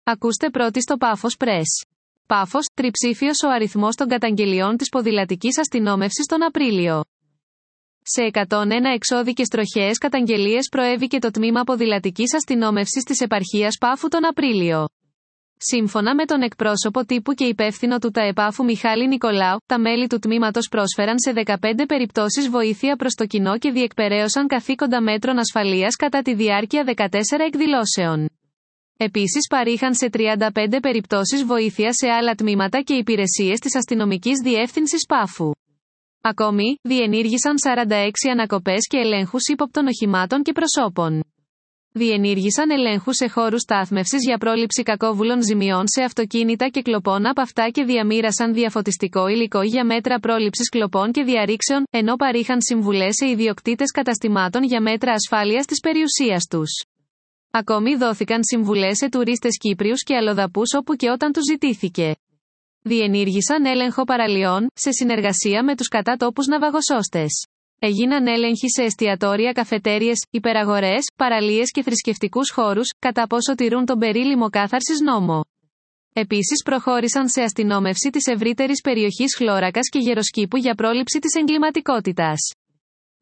Ακούστε πρώτοι στο Πάφος Press. Πάφος, τριψήφιος ο αριθμός των καταγγελιών της ποδηλατικής αστυνόμευσης τον Απρίλιο. Σε 101 εξώδικες τροχαίες καταγγελίες προέβηκε το τμήμα ποδηλατικής αστυνόμευσης της επαρχίας Πάφου τον Απρίλιο. Σύμφωνα με τον εκπρόσωπο τύπου και υπεύθυνο του ΤΑΕ Πάφου Μιχάλη Νικολάου, τα μέλη του τμήματος πρόσφεραν σε 15 περιπτώσεις βοήθεια προς το κοινό και διεκπεραίωσαν καθήκοντα μέτρων ασφαλείας κατά τη διάρκεια 14 εκδηλώσεων. Επίσης παρήχαν σε 35 περιπτώσεις βοήθεια σε άλλα τμήματα και υπηρεσίες της αστυνομικής διεύθυνσης Πάφου. Ακόμη, διενήργησαν 46 ανακοπές και ελέγχους ύποπτων οχημάτων και προσώπων. Διενήργησαν ελέγχους σε χώρους στάθμευσης για πρόληψη κακόβουλων ζημιών σε αυτοκίνητα και κλοπών από αυτά και διαμοίρασαν διαφωτιστικό υλικό για μέτρα πρόληψης κλοπών και διαρρήξεων, ενώ παρήχαν συμβουλές σε ιδιοκτήτες καταστημάτων για μέτρα ασφάλειας της περιουσίας τους. Ακόμη δόθηκαν συμβουλές σε τουρίστες Κύπριους και αλλοδαπούς όπου και όταν τους ζητήθηκε. Διενήργησαν έλεγχο παραλιών, σε συνεργασία με τους κατά τόπους ναυαγοσώστες. Έγιναν έλεγχοι σε εστιατόρια, καφετέριες, υπεραγορές, παραλίες και θρησκευτικούς χώρους, κατά πόσο τηρούν τον περίλημο κάθαρσης νόμο. Επίσης προχώρησαν σε αστυνόμευση της ευρύτερης περιοχής Χλώρακας και Γεροσκήπου για πρόληψη της εγκληματικότητας.